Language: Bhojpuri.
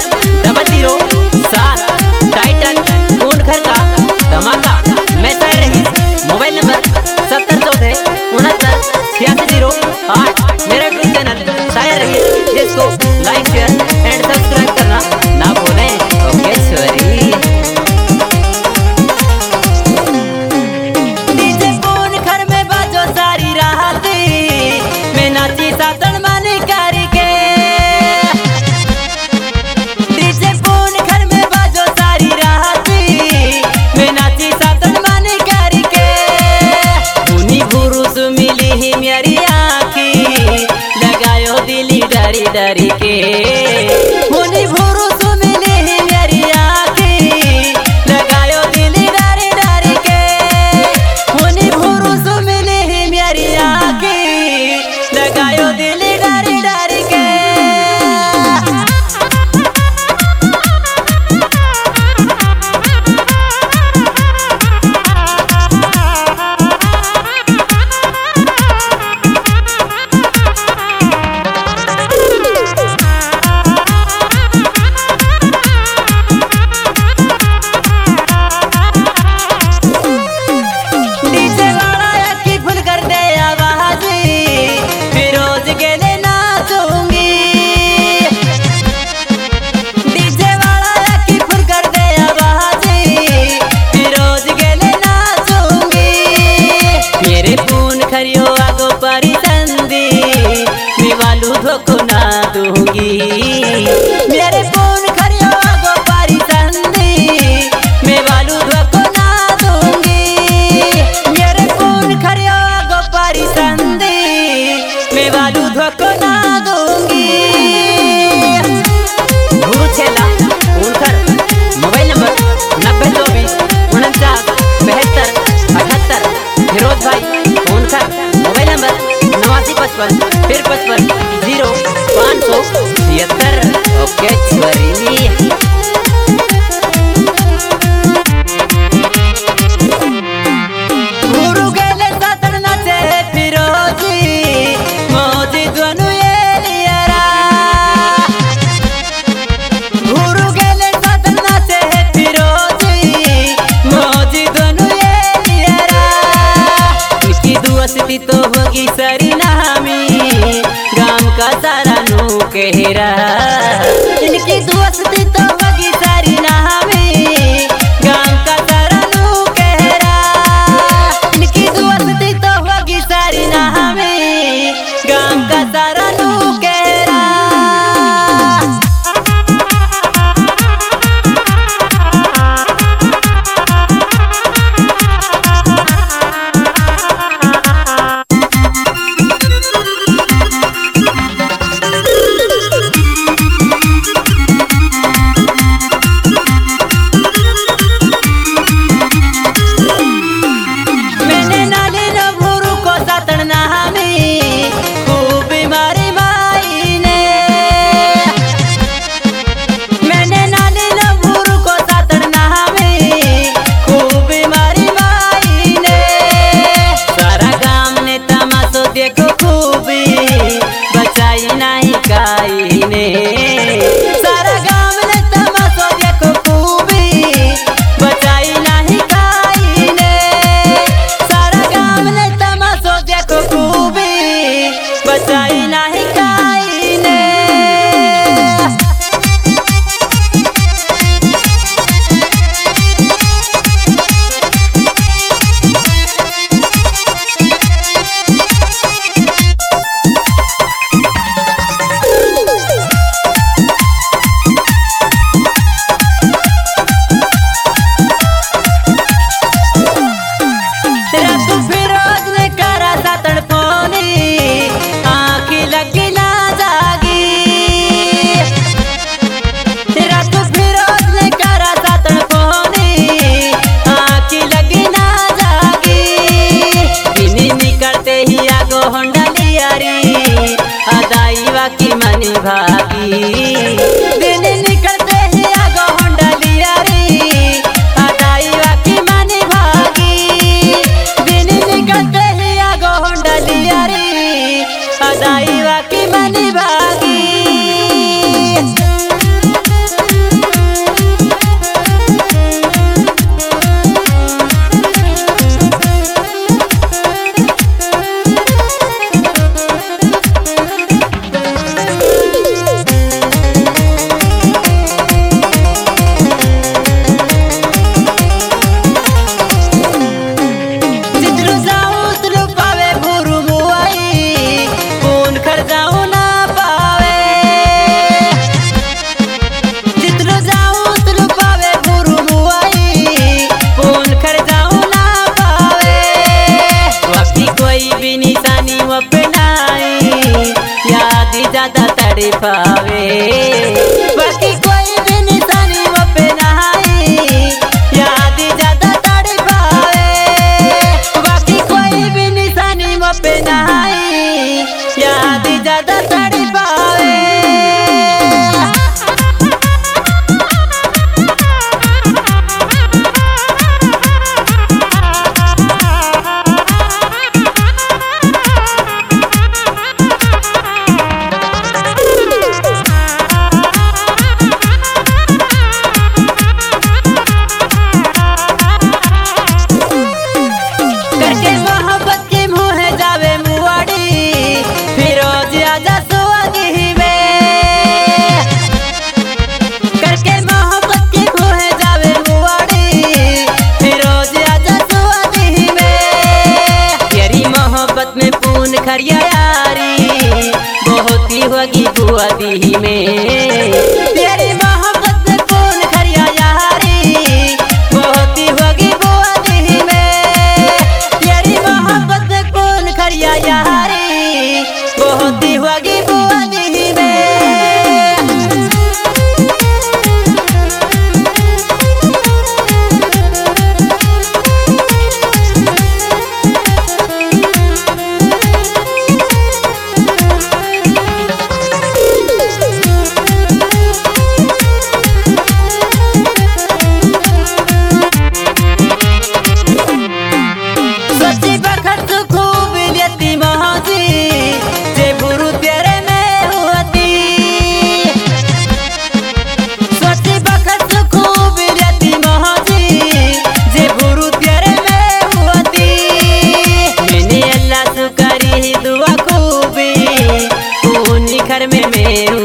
0007 टाइटल कौन घर का धमाका। मैं तय रही मोबाइल नंबर 7014698608। मेरा यूट्यूब चैनल शायर रही, जिसको लाइक शेयर एंड सब्सक्राइब करना ना भूलें। Okay sorry. डरी के मुनी भूरुस मिली मेरी आँखें, लगायो दिली डरी डरी के। मुनी भूरुस मिली मेरी आँखें, लगायो दिली डरी डरी के। खरियो आगो परी तंदी मैं वालू धोखो ना दूंगी। मेरे फोन खरियो आगो परी तंदी मैं वालू धोखो ना दूंगी। मेरे फोन खरियो आगो परी तंदी मैं वालू धोखो ना दूंगी। गुरु छेला उनकर मोबाइल नंबर 9024497278। फिरोज भाई मोबाइल नंबर 8955 ओके छोरी। गुरु गेले सातन नाचे फिरोजी मोजी दोनों ये लियरा। गुरु गेले सातन नाचे फिरोजी मोजी दोनों ये लियरा। इसकी दुआस्ती तो होगी सरी नामी गांव का सारा नू कहरा। इनकी दुआस्ती तो होगी सारी नामी गांव का सारा नू कहरा। इनकी दुआस्ती तो होगी सारी नामी गांव का सारा नू कहरा। देखो खूबी बचाई नहीं काई ने। सारा गाँव ने तमाशो देखो खूबी बचाई नहीं काई ने। सारा गाँव ने तमाशो देखो खूबी बचाई नहीं काई ने। की मनी भागी दिन निकलते ही आगो होंडलिया रे। अदाईवा की मनी भागी दिन निकलते ही आगो होंडलिया रे। अदाईवा की मनी भागी। तड़ पावे बाकी कोई भी निशानी वो पे नहीं याद ज्यादा तड़ पावे बाकी कोई भी निशानी वो पे नहीं याद ज्यादा तड़ पावे। खरिया यारी बहुत ही होगी बुआ दी में तेरी मोहब्बत में कौन खरिया यारी बहुत ही होगी बुआ दी में तेरी मोहब्बत में कौन खरिया यारी बहुत ही होगी बुआ दी में। घर में मेरू